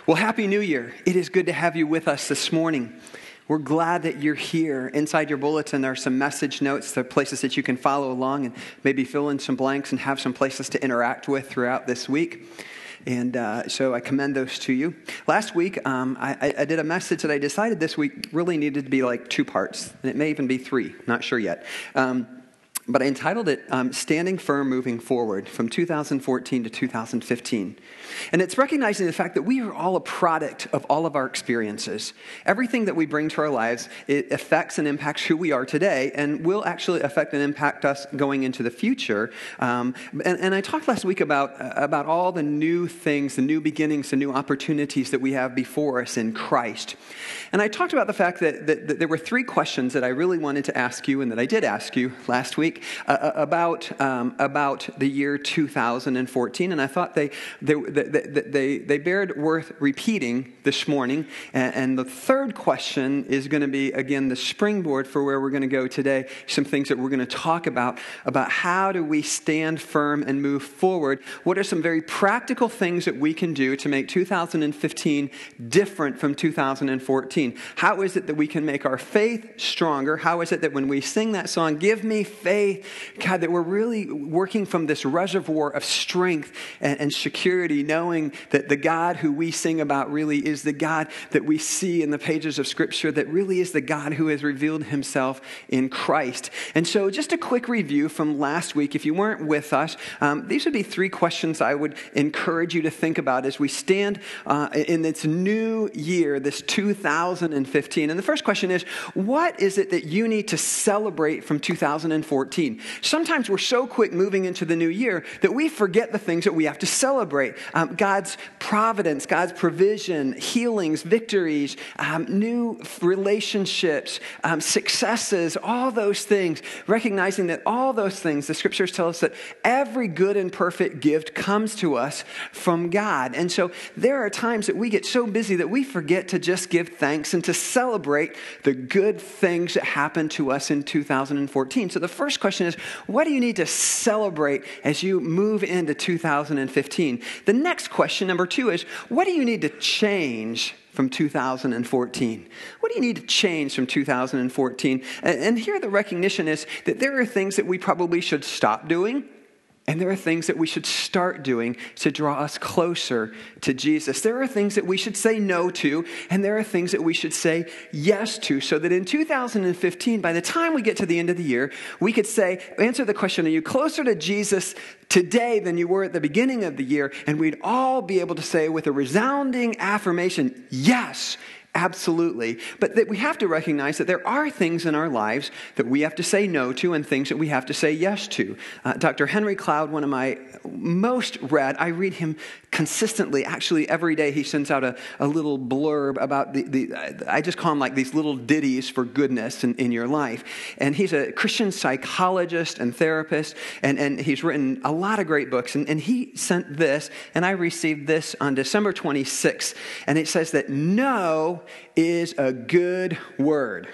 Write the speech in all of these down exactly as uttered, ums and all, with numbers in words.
Well, Happy New Year. It is good to have you with us this morning. We're glad that you're here. Inside your bulletin, there are some message notes. There are places that you can follow along and maybe fill in some blanks and have some places to interact with throughout this week. And uh, so I commend those to you. Last week, um, I, I did a message that I decided this week really needed to be like two parts. And it may even be three. Not sure yet. Um, but I entitled it, um, Standing Firm Moving Forward, from two thousand fourteen to two thousand fifteen. And it's recognizing the fact that we are all a product of all of our experiences. Everything that we bring to our lives, it affects and impacts who we are today and will actually affect and impact us going into the future. Um, and, and I talked last week about, uh, about all the new things, the new beginnings, the new opportunities that we have before us in Christ. And I talked about the fact that, that, that there were three questions that I really wanted to ask you and that I did ask you last week uh, about, um, about the year two thousand fourteen. And I thought they, they, they That they, they bared worth repeating this morning. And, and the third question is going to be, again, the springboard for where we're going to go today. Some things that we're going to talk about, about how do we stand firm and move forward. What are some very practical things that we can do to make two thousand fifteen different from two thousand fourteen? How is it that we can make our faith stronger? How is it that when we sing that song, Give Me Faith, God, that we're really working from this reservoir of strength and, and security, knowing that the God who we sing about really is the God that we see in the pages of Scripture, that really is the God who has revealed himself in Christ. And so just a quick review from last week. If you weren't with us, um, these would be three questions I would encourage you to think about as we stand uh, in this new year, this two thousand fifteen. And the first question is, what is it that you need to celebrate from two thousand fourteen? Sometimes we're so quick moving into the new year that we forget the things that we have to celebrate. Um, God's providence, God's provision, healings, victories, um, new relationships, um, successes, all those things, recognizing that all those things, the scriptures tell us that every good and perfect gift comes to us from God. And so there are times that we get so busy that we forget to just give thanks and to celebrate the good things that happened to us in two thousand fourteen. So the first question is, what do you need to celebrate as you move into two thousand fifteen? The next question, number two, is what do you need to change from two thousand fourteen? What do you need to change from two thousand fourteen? And, and here the recognition is that there are things that we probably should stop doing, and there are things that we should start doing to draw us closer to Jesus. There are things that we should say no to, and there are things that we should say yes to, so that in two thousand fifteen, by the time we get to the end of the year, we could say, answer the question, are you closer to Jesus today than you were at the beginning of the year? And we'd all be able to say with a resounding affirmation, yes, absolutely. But that we have to recognize that there are things in our lives that we have to say no to and things that we have to say yes to. Uh, Doctor Henry Cloud, one of my most read, I read him consistently. Actually, every day he sends out a, a little blurb about the, the, I just call them like these little ditties for goodness in, in your life. And he's a Christian psychologist and therapist, and, and he's written a lot of great books. And, and he sent this, and I received this on December twenty-sixth. And it says that no is a good word.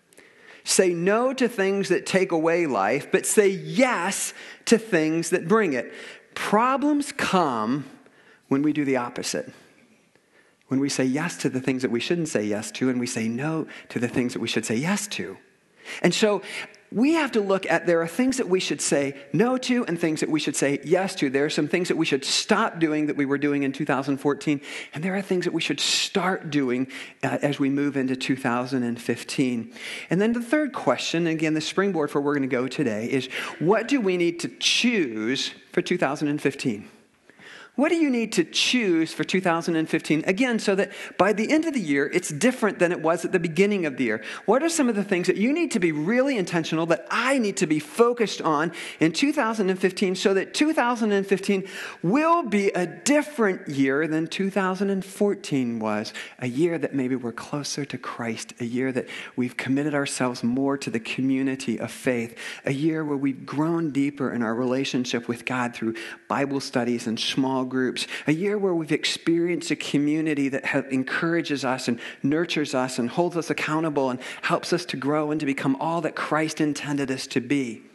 Say no to things that take away life, but say yes to things that bring it. Problems come when we do the opposite. When we say yes to the things that we shouldn't say yes to, and we say no to the things that we should say yes to. And so we have to look at, there are things that we should say no to and things that we should say yes to. There are some things that we should stop doing that we were doing in two thousand fourteen. And there are things that we should start doing uh, as we move into two thousand fifteen. And then the third question, and again, the springboard for where we're going to go today, is what do we need to choose for two thousand fifteen? What do you need to choose for two thousand fifteen? Again, so that by the end of the year, it's different than it was at the beginning of the year. What are some of the things that you need to be really intentional, that I need to be focused on in two thousand fifteen, so that two thousand fifteen will be a different year than two thousand fourteen was? A year that maybe we're closer to Christ, a year that we've committed ourselves more to the community of faith, a year where we've grown deeper in our relationship with God through Bible studies and small groups, a year where we've experienced a community that have, encourages us and nurtures us and holds us accountable and helps us to grow and to become all that Christ intended us to be.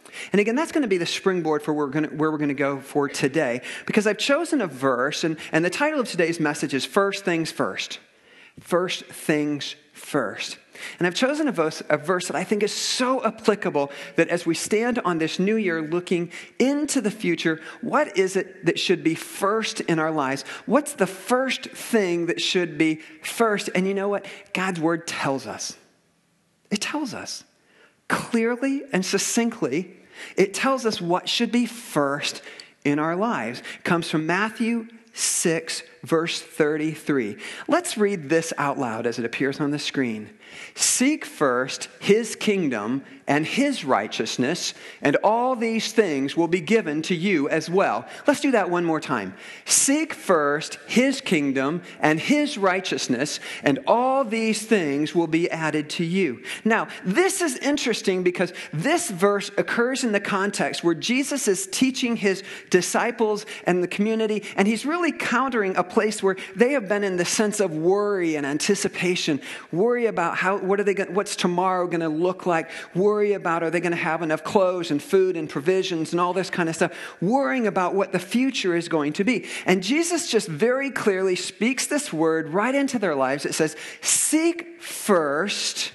And again, that's going to be the springboard for where we're going to, where we're going to go for today, because I've chosen a verse, and, and the title of today's message is First Things First. First Things First. And I've chosen a verse, a verse that I think is so applicable that as we stand on this new year looking into the future, what is it that should be first in our lives? What's the first thing that should be first? And you know what? God's word tells us. It tells us clearly and succinctly. It tells us what should be first in our lives. It comes from Matthew six, verse thirty-three. Let's read this out loud as it appears on the screen. Seek first his kingdom and his righteousness, and all these things will be given to you as well. Let's do that one more time. Seek first his kingdom and his righteousness, and all these things will be added to you. Now, this is interesting because this verse occurs in the context where Jesus is teaching his disciples and the community, and he's really countering a place where they have been in the sense of worry and anticipation, worry about how, what are they going, what's tomorrow going to look like, worry about are they going to have enough clothes and food and provisions and all this kind of stuff, worrying about what the future is going to be. And Jesus just very clearly speaks this word right into their lives. It says, seek first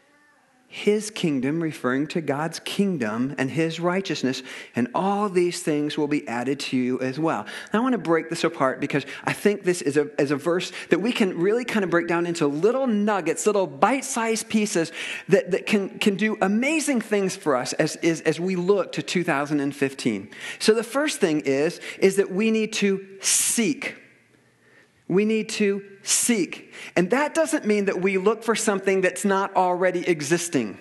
his kingdom, referring to God's kingdom and his righteousness, and all these things will be added to you as well. Now, I want to break this apart because I think this is a, is a verse that we can really kind of break down into little nuggets, little bite-sized pieces that, that can, can do amazing things for us as, as, as we look to two thousand fifteen. So the first thing is, is that we need to seek. We need to seek. And that doesn't mean that we look for something that's not already existing.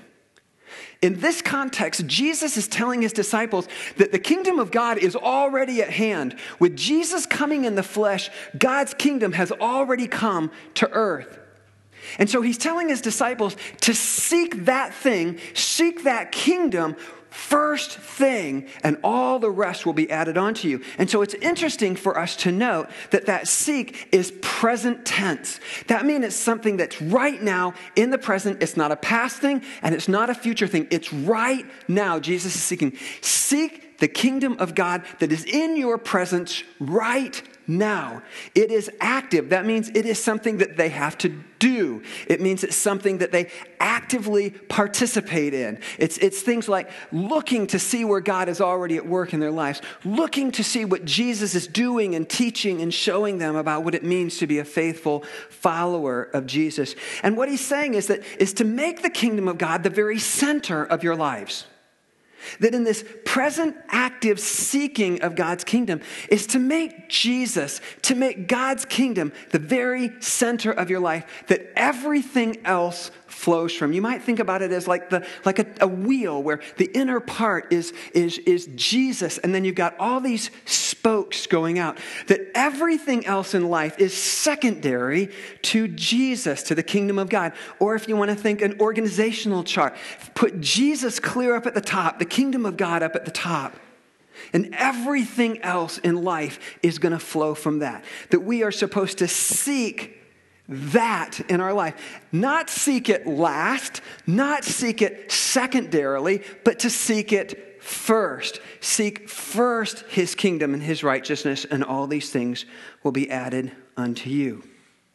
In this context, Jesus is telling his disciples that the kingdom of God is already at hand. With Jesus coming in the flesh, God's kingdom has already come to earth. And so he's telling his disciples to seek that thing, seek that kingdom first thing, and all the rest will be added onto you. And so it's interesting for us to note that that seek is present tense. That means it's something that's right now in the present. It's not a past thing and it's not a future thing. It's right now. Jesus is seeking. Seek the kingdom of God that is in your presence right now. It is active. That means it is something that they have to do. It means it's something that they actively participate in. It's, it's things like looking to see where God is already at work in their lives, looking to see what Jesus is doing and teaching and showing them about what it means to be a faithful follower of Jesus. And what he's saying is that is to make the kingdom of God the very center of your lives. That in this present active seeking of God's kingdom is to make Jesus, to make God's kingdom the very center of your life, that everything else flows from. You might think about it as like the like a, a wheel where the inner part is, is, is Jesus, and then you've got all these spokes going out. That everything else in life is secondary to Jesus, to the kingdom of God. Or if you want to think an organizational chart, put Jesus clear up at the top, the kingdom of God up at the top. And everything else in life is going to flow from that. That we are supposed to seek that in our life. Not seek it last, not seek it secondarily, but to seek it first. Seek first his kingdom and his righteousness, and all these things will be added unto you.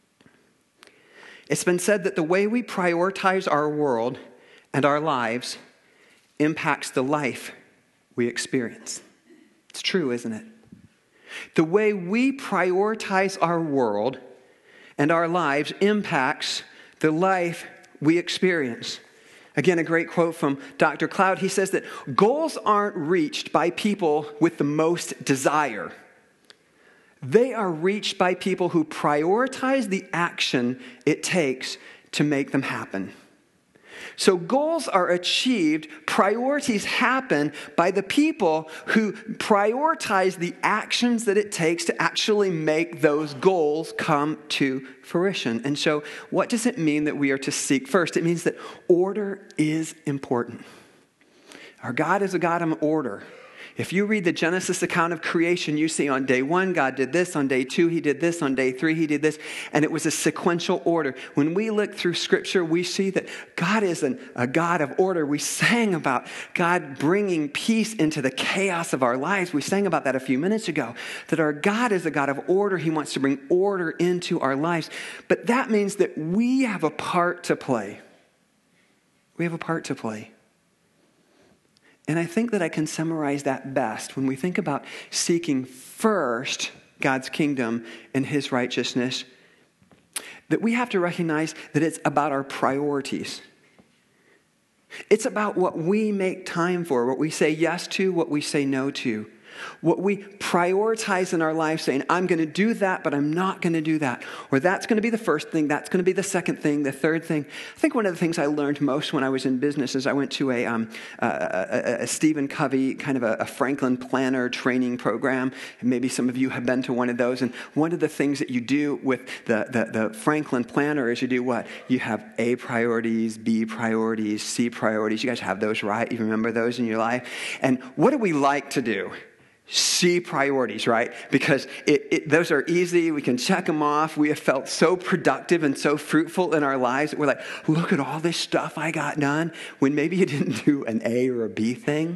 It's been said that the way we prioritize our world and our lives impacts the life we experience. It's true, isn't it? The way we prioritize our world and our lives impacts the life we experience. Again, a great quote from Doctor Cloud. He says that goals aren't reached by people with the most desire. They are reached by people who prioritize the action it takes to make them happen. So goals are achieved, priorities happen by the people who prioritize the actions that it takes to actually make those goals come to fruition. And so what does it mean that we are to seek first? It means that order is important. Our God is a God of order. If you read the Genesis account of creation, you see on day one, God did this. On day two, he did this. On day three, he did this. And it was a sequential order. When we look through Scripture, we see that God is an, a God of order. We sang about God bringing peace into the chaos of our lives. We sang about that a few minutes ago, that our God is a God of order. He wants to bring order into our lives. But that means that we have a part to play. We have a part to play. And I think that I can summarize that best when we think about seeking first God's kingdom and his righteousness, that we have to recognize that it's about our priorities. It's about what we make time for, what we say yes to, what we say no to. What we prioritize in our life, saying, I'm going to do that, but I'm not going to do that. Or that's going to be the first thing, that's going to be the second thing, the third thing. I think one of the things I learned most when I was in business is I went to a, um, a, a, a Stephen Covey, kind of a, a Franklin Planner training program. And maybe some of you have been to one of those. And one of the things that you do with the, the, the Franklin Planner is you do what? You have A priorities, B priorities, C priorities. You guys have those, right? You remember those in your life? And what do we like to do? C priorities, right? Because it, it, those are easy. We can check them off. We have felt so productive and so fruitful in our lives that we're like, look at all this stuff I got done, when maybe you didn't do an A or a B thing.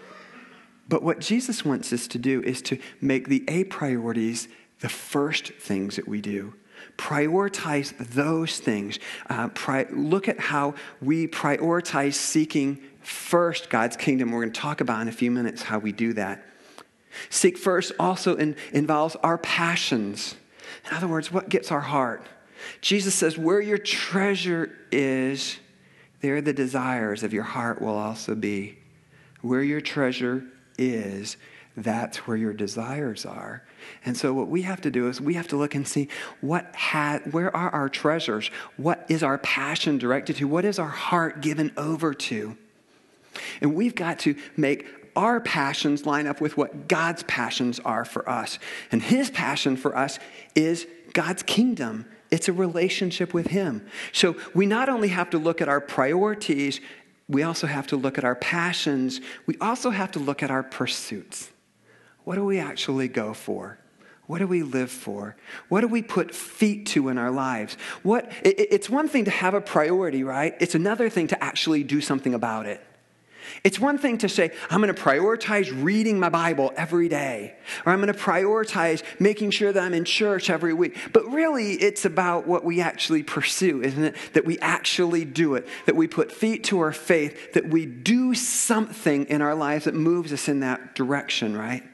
But what Jesus wants us to do is to make the A priorities the first things that we do. Prioritize those things. Uh, pri- look at how we prioritize seeking first God's kingdom. We're going to talk about in a few minutes how we do that. Seek first also in, involves our passions. In other words, what gets our heart? Jesus says, where your treasure is, there the desires of your heart will also be. Where your treasure is, that's where your desires are. And so what we have to do is we have to look and see what ha- where are our treasures? What is our passion directed to? What is our heart given over to? And we've got to make our passions line up with what God's passions are for us. And his passion for us is God's kingdom. It's a relationship with him. So we not only have to look at our priorities, we also have to look at our passions. We also have to look at our pursuits. What do we actually go for? What do we live for? What do we put feet to in our lives? What? It, it's one thing to have a priority, right? It's another thing to actually do something about it. It's one thing to say, I'm going to prioritize reading my Bible every day, or I'm going to prioritize making sure that I'm in church every week. But really, it's about what we actually pursue, isn't it? That we actually do it, that we put feet to our faith, that we do something in our lives that moves us in that direction, right?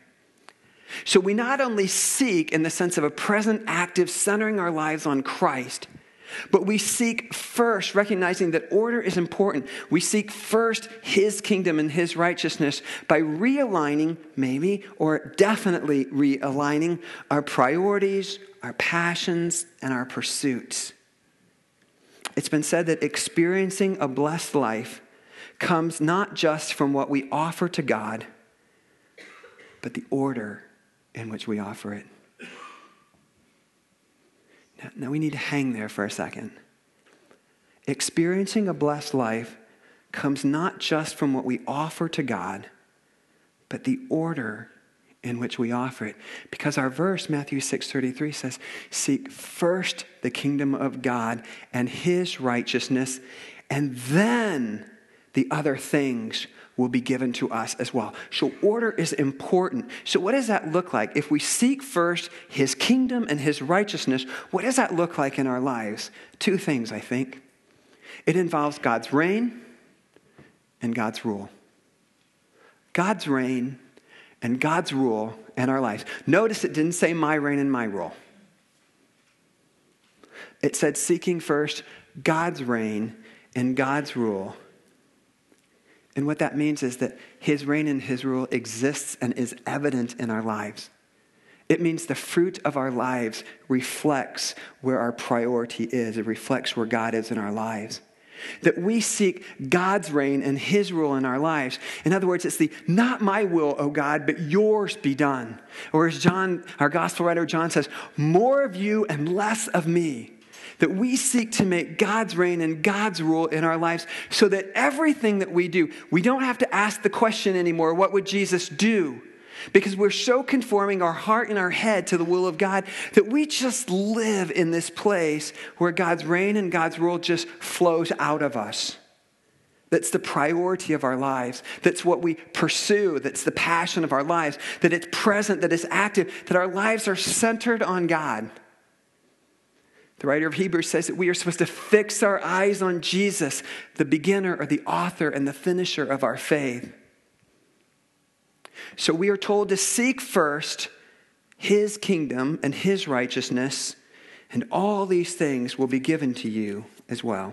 So we not only seek in the sense of a present, active, centering our lives on Christ, but we seek first, recognizing that order is important. We seek first his kingdom and his righteousness by realigning, maybe, or definitely realigning our priorities, our passions, and our pursuits. It's been said that experiencing a blessed life comes not just from what we offer to God, but the order in which we offer it. Now we need to hang there for a second. Experiencing a blessed life comes not just from what we offer to God, but the order in which we offer it. Because our verse, Matthew six thirty-three, says, seek first the kingdom of God and his righteousness, and then the other things will be given to us as well. So order is important. So what does that look like? If we seek first his kingdom and his righteousness, what does that look like in our lives? Two things, I think. It involves God's reign and God's rule. God's reign and God's rule in our lives. Notice it didn't say my reign and my rule. It said seeking first God's reign and God's rule. And what that means is that his reign and his rule exists and is evident in our lives. It means the fruit of our lives reflects where our priority is. It reflects where God is in our lives. That we seek God's reign and his rule in our lives. In other words, it's the not my will, O God, but yours be done. Or as John, our gospel writer John says, more of you and less of me. That we seek to make God's reign and God's rule in our lives so that everything that we do, we don't have to ask the question anymore, what would Jesus do? Because we're so conforming our heart and our head to the will of God that we just live in this place where God's reign and God's rule just flows out of us. That's the priority of our lives. That's what we pursue. That's the passion of our lives. That it's present, that it's active, that our lives are centered on God. The writer of Hebrews says that we are supposed to fix our eyes on Jesus, the beginner or the author and the finisher of our faith. So we are told to seek first his kingdom and his righteousness, and all these things will be given to you as well.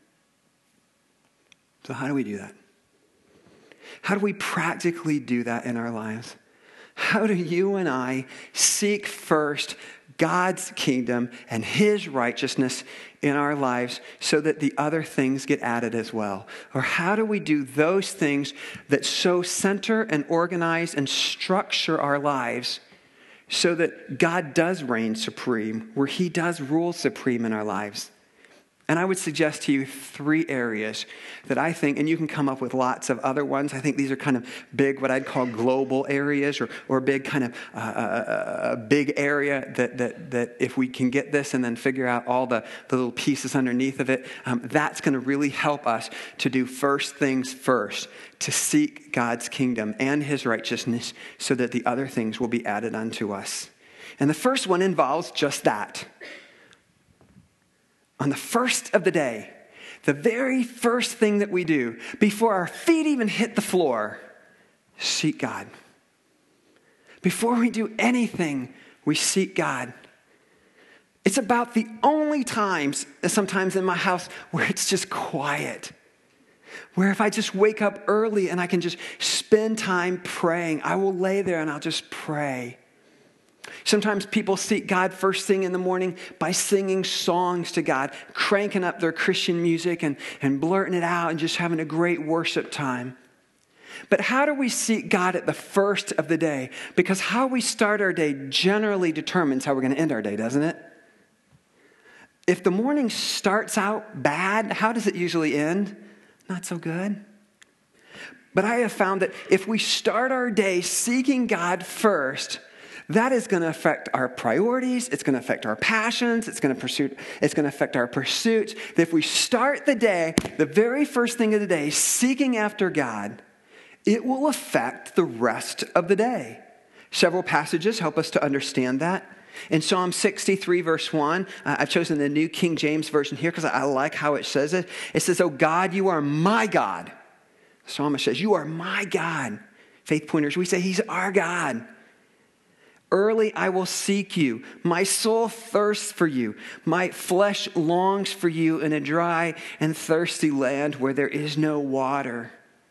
So how do we do that? How do we practically do that in our lives? How do you and I seek first God's kingdom and his righteousness in our lives so that the other things get added as well? Or how do we do those things that so center and organize and structure our lives so that God does reign supreme, where he does rule supreme in our lives? And I would suggest to you three areas that I think, and you can come up with lots of other ones. I think these are kind of big, what I'd call global areas, or or big kind of uh, a, a big area that that that if we can get this and then figure out all the, the little pieces underneath of it, um, that's going to really help us to do first things first, to seek God's kingdom and his righteousness so that the other things will be added unto us. And the first one involves just that. On the first of the day, the very first thing that we do, before our feet even hit the floor, seek God. Before we do anything, we seek God. It's about the only times, sometimes in my house, where it's just quiet. Where if I just wake up early and I can just spend time praying, I will lay there and I'll just pray. Sometimes people seek God first thing in the morning by singing songs to God, cranking up their Christian music and, and blurting it out and just having a great worship time. But how do we seek God at the first of the day? Because how we start our day generally determines how we're going to end our day, doesn't it? If the morning starts out bad, how does it usually end? Not so good. But I have found that if we start our day seeking God first, that is going to affect our priorities. It's going to affect our passions. It's going to pursue. It's going to affect our pursuits. That if we start the day, the very first thing of the day, seeking after God, it will affect the rest of the day. Several passages help us to understand that. In Psalm sixty-three, verse one, uh, I've chosen the New King James Version here because I like how it says it. It says, "Oh God, you are my God." The psalmist says, "You are my God." Faith Pointers, we say he's our God. "Early I will seek you. My soul thirsts for you. My flesh longs for you in a dry and thirsty land where there is no water."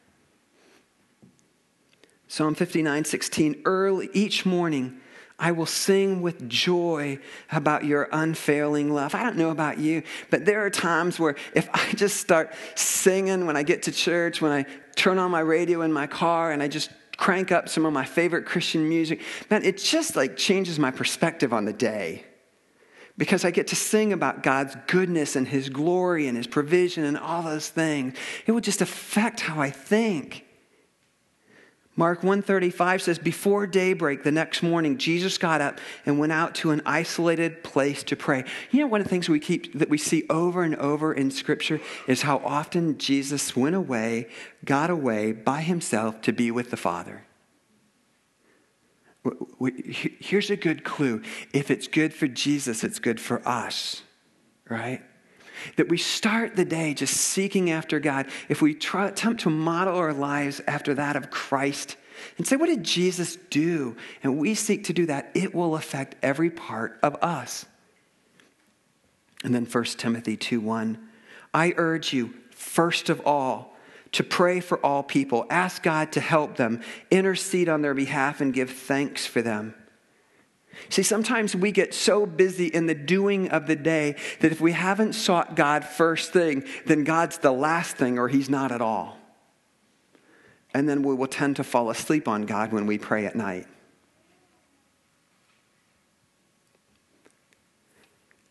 Psalm fifty-nine, sixteen, "Early each morning I will sing with joy about your unfailing love." I don't know about you, but there are times where if I just start singing when I get to church, when I turn on my radio in my car and I just crank up some of my favorite Christian music, man, it just like changes my perspective on the day. Because I get to sing about God's goodness and his glory and his provision and all those things. It will just affect how I think. Mark one thirty-five says, "Before daybreak the next morning, Jesus got up and went out to an isolated place to pray." You know, one of the things we keep that we see over and over in Scripture is how often Jesus went away, got away by himself to be with the Father. Here's a good clue. If it's good for Jesus, it's good for us, right? That we start the day just seeking after God. If we try, attempt to model our lives after that of Christ and say, what did Jesus do? And we seek to do that, it will affect every part of us. And then First Timothy two one, "I urge you, first of all, to pray for all people. Ask God to help them, intercede on their behalf, and give thanks for them." See, sometimes we get so busy in the doing of the day that if we haven't sought God first thing, then God's the last thing or he's not at all. And then we will tend to fall asleep on God when we pray at night.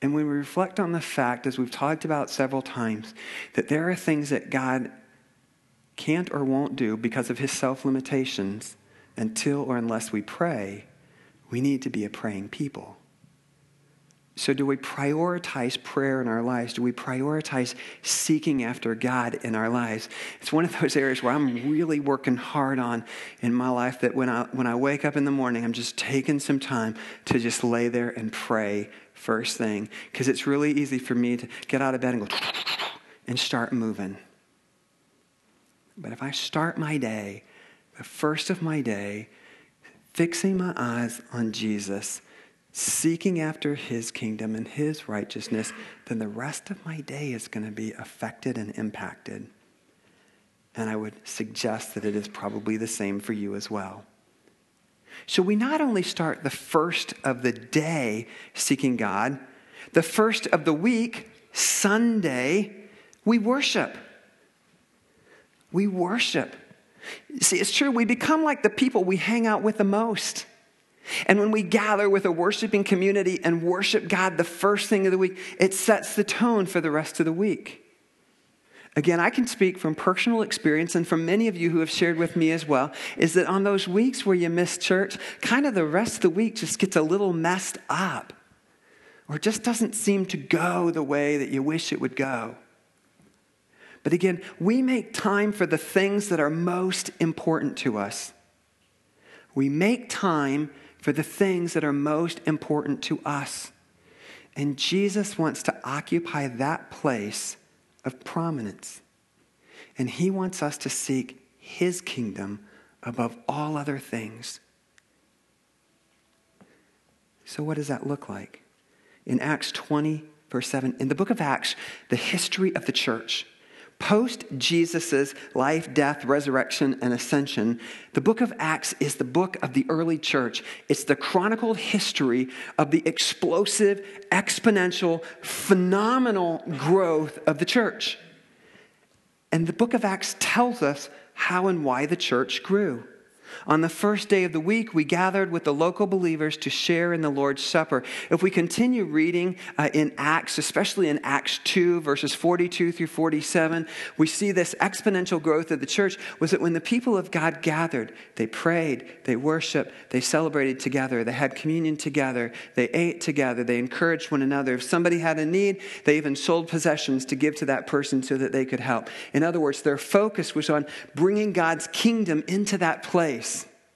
And when we reflect on the fact, as we've talked about several times, that there are things that God can't or won't do because of his self-limitations until or unless we pray, we need to be a praying people. So do we prioritize prayer in our lives? Do we prioritize seeking after God in our lives? It's one of those areas where I'm really working hard on in my life, that when I when I wake up in the morning, I'm just taking some time to just lay there and pray first thing. Because it's really easy for me to get out of bed and go and start moving. But if I start my day, the first of my day, fixing my eyes on Jesus, seeking after his kingdom and his righteousness, then the rest of my day is going to be affected and impacted. And I would suggest that it is probably the same for you as well. So we not only start the first of the day seeking God, the first of the week, Sunday, we worship. We worship. See, it's true, we become like the people we hang out with the most. And when we gather with a worshiping community and worship God the first thing of the week, it sets the tone for the rest of the week. Again, I can speak from personal experience, and from many of you who have shared with me as well, is that on those weeks where you miss church, kind of the rest of the week just gets a little messed up, or just doesn't seem to go the way that you wish it would go. But again, we make time for the things that are most important to us. We make time for the things that are most important to us. And Jesus wants to occupy that place of prominence. And he wants us to seek his kingdom above all other things. So what does that look like? In Acts twenty, verse seven, in the book of Acts, the history of the church, post Jesus' life, death, resurrection, and ascension, the book of Acts is the book of the early church. It's the chronicled history of the explosive, exponential, phenomenal growth of the church. And the book of Acts tells us how and why the church grew. On the first day of the week, we gathered with the local believers to share in the Lord's Supper. If we continue reading uh, in Acts, especially in Acts two, verses forty-two through forty-seven, we see this exponential growth of the church was that when the people of God gathered, they prayed, they worshiped, they celebrated together, they had communion together, they ate together, they encouraged one another. If somebody had a need, they even sold possessions to give to that person so that they could help. In other words, their focus was on bringing God's kingdom into that place.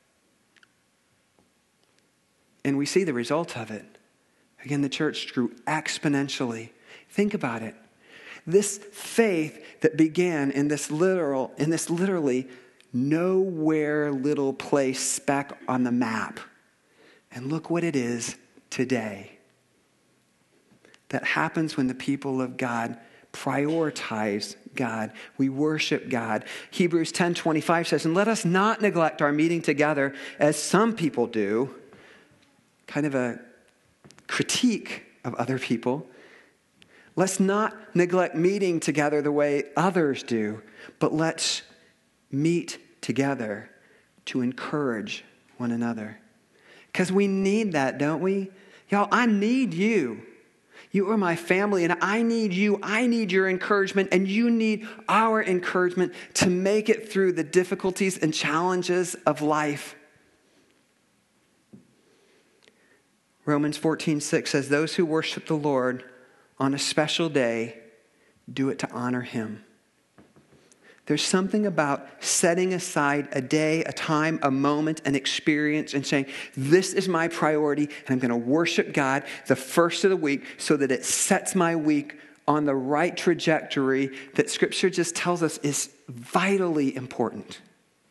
And we see the result of it. Again, the church grew exponentially. Think about it. This faith that began in this literal, in this literally nowhere little place speck on the map. And look what it is today. That happens when the people of God prioritize God. We worship God. Hebrews ten twenty-five says, and let us not neglect our meeting together as some people do. Kind of a critique of other people. Let's not neglect meeting together the way others do, but let's meet together to encourage one another. Because we need that, don't we? Y'all, I need you. You are my family, and I need you. I need your encouragement, and you need our encouragement to make it through the difficulties and challenges of life. Romans fourteen six says, those who worship the Lord on a special day do it to honor him. There's something about setting aside a day, a time, a moment, an experience, and saying, this is my priority, and I'm going to worship God the first of the week so that it sets my week on the right trajectory that Scripture just tells us is vitally important.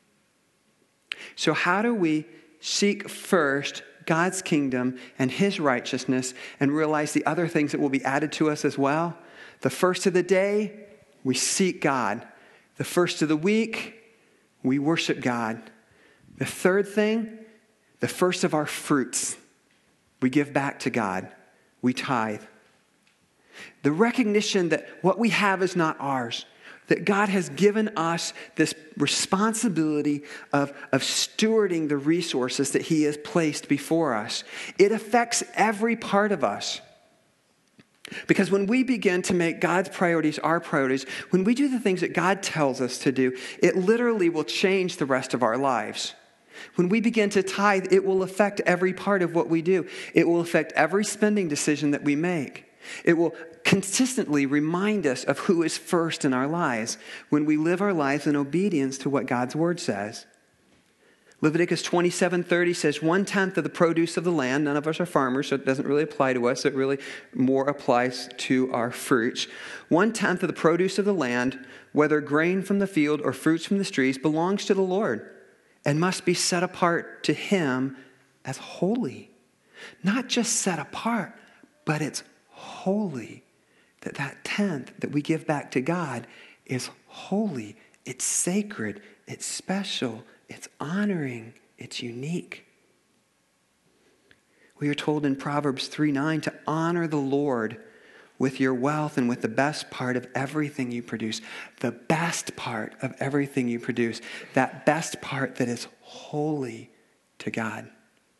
So how do we seek first God's kingdom and his righteousness and realize the other things that will be added to us as well? The first of the day, we seek God. The first of the week, we worship God. The third thing, the first of our fruits, we give back to God. We tithe. The recognition that what we have is not ours. That God has given us this responsibility of, of stewarding the resources that he has placed before us. It affects every part of us. Because when we begin to make God's priorities our priorities, when we do the things that God tells us to do, it literally will change the rest of our lives. When we begin to tithe, it will affect every part of what we do. It will affect every spending decision that we make. It will consistently remind us of who is first in our lives when we live our lives in obedience to what God's word says. Leviticus twenty-seven thirty says, one-tenth of the produce of the land. None of us are farmers, so it doesn't really apply to us. It really more applies to our fruits. One-tenth of the produce of the land, whether grain from the field or fruits from the trees, belongs to the Lord and must be set apart to him as holy. Not just set apart, but it's holy. That that tenth that we give back to God is holy. It's sacred. It's special. It's honoring. It's unique. We are told in Proverbs three nine to honor the Lord with your wealth and with the best part of everything you produce. The best part of everything you produce. That best part that is holy to God.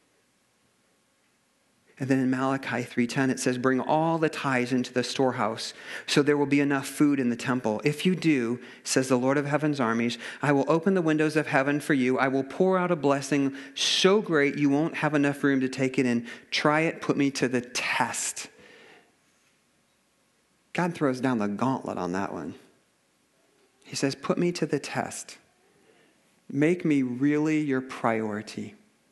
And then in Malachi three ten, it says, bring all the tithes into the storehouse, so there will be enough food in the temple. If you do, says the Lord of heaven's armies, I will open the windows of heaven for you. I will pour out a blessing so great you won't have enough room to take it in. Try it, put me to the test. God throws down the gauntlet on that one. He says, put me to the test. Make me really your priority.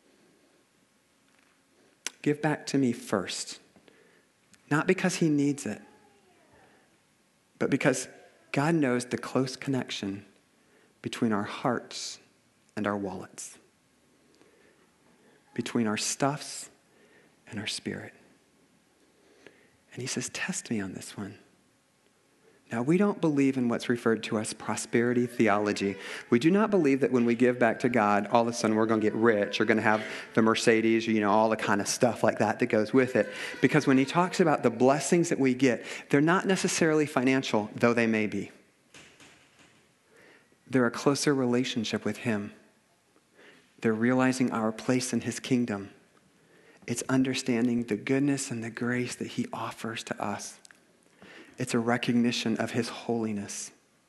Give back to me first. Not because he needs it, but because God knows the close connection between our hearts and our wallets, between our stuffs and our spirit. And he says, test me on this one. Now, we don't believe in what's referred to as prosperity theology. We do not believe that when we give back to God, all of a sudden we're going to get rich, or going to have the Mercedes, or, you know, all the kind of stuff like that that goes with it. Because when he talks about the blessings that we get, they're not necessarily financial, though they may be. They're a closer relationship with him. They're realizing our place in his kingdom. It's understanding the goodness and the grace that he offers to us. It's a recognition of his holiness.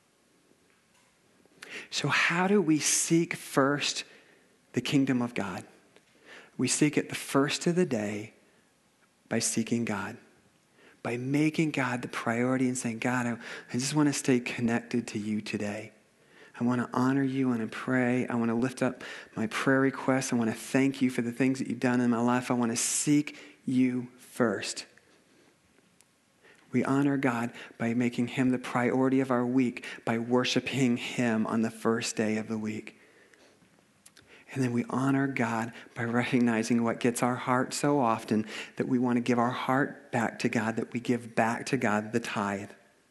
So how do we seek first the kingdom of God? We seek it the first of the day by seeking God, by making God the priority and saying, God, I, I just want to stay connected to you today. I want to honor you. I want to pray. I want to lift up my prayer requests. I want to thank you for the things that you've done in my life. I want to seek you first. We honor God by making him the priority of our week, by worshiping him on the first day of the week. And then we honor God by recognizing what gets our heart so often, that we want to give our heart back to God, that we give back to God the tithe.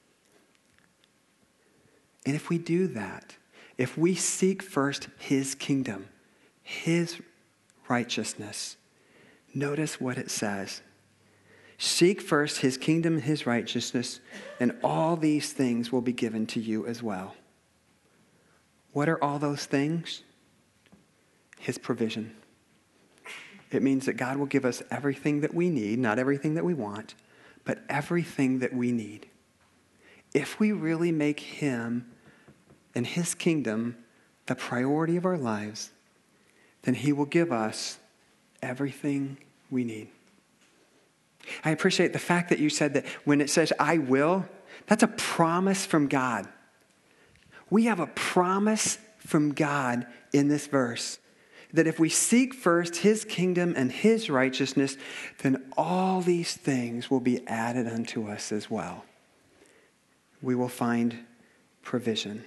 And if we do that, if we seek first his kingdom, his righteousness, notice what it says. Seek first his kingdom and his righteousness, and all these things will be given to you as well. What are all those things? His provision. It means that God will give us everything that we need, not everything that we want, but everything that we need. If we really make him and his kingdom the priority of our lives, then he will give us everything we need. I appreciate the fact that you said that when it says, I will, that's a promise from God. We have a promise from God in this verse that if we seek first his kingdom and his righteousness, then all these things will be added unto us as well. We will find provision.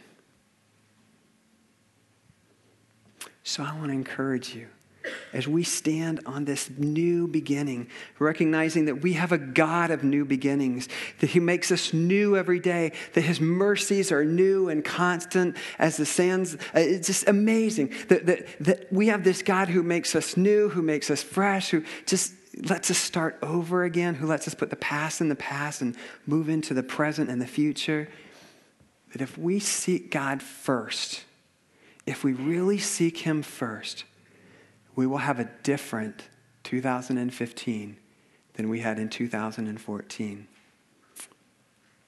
So I want to encourage you, as we stand on this new beginning, recognizing that we have a God of new beginnings, that he makes us new every day, that his mercies are new and constant as the sands. It's just amazing that, that, that we have this God who makes us new, who makes us fresh, who just lets us start over again, who lets us put the past in the past and move into the present and the future. That if we seek God first, if we really seek him first, we will have a different two thousand fifteen than we had in two thousand fourteen.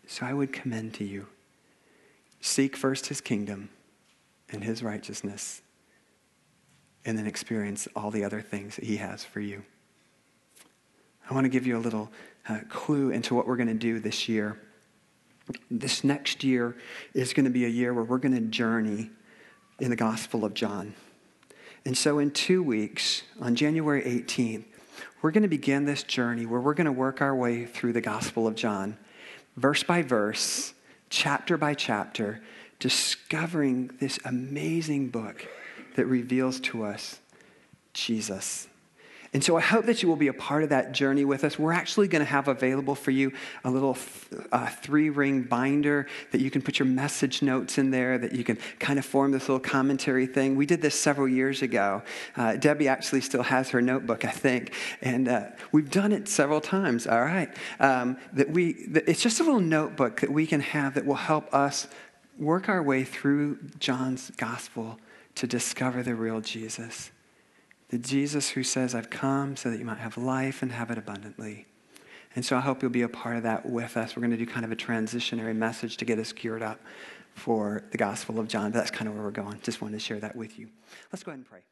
So I would commend to you, seek first his kingdom and his righteousness, and then experience all the other things that he has for you. I want to give you a little uh, clue into what we're going to do this year. This next year is going to be a year where we're going to journey in the Gospel of John. And so in two weeks, on January eighteenth, we're going to begin this journey where we're going to work our way through the Gospel of John, verse by verse, chapter by chapter, discovering this amazing book that reveals to us Jesus. And so I hope that you will be a part of that journey with us. We're actually going to have available for you a little uh, three-ring binder that you can put your message notes in there, that you can kind of form this little commentary thing. We did this several years ago. Uh, Debbie actually still has her notebook, I think. And uh, we've done it several times, all right? Um, that we, that it's just a little notebook that we can have that will help us work our way through John's gospel to discover the real Jesus. The Jesus who says, I've come so that you might have life and have it abundantly. And so I hope you'll be a part of that with us. We're going to do kind of a transitionary message to get us geared up for the Gospel of John. But that's kind of where we're going. Just wanted to share that with you. Let's go ahead and pray.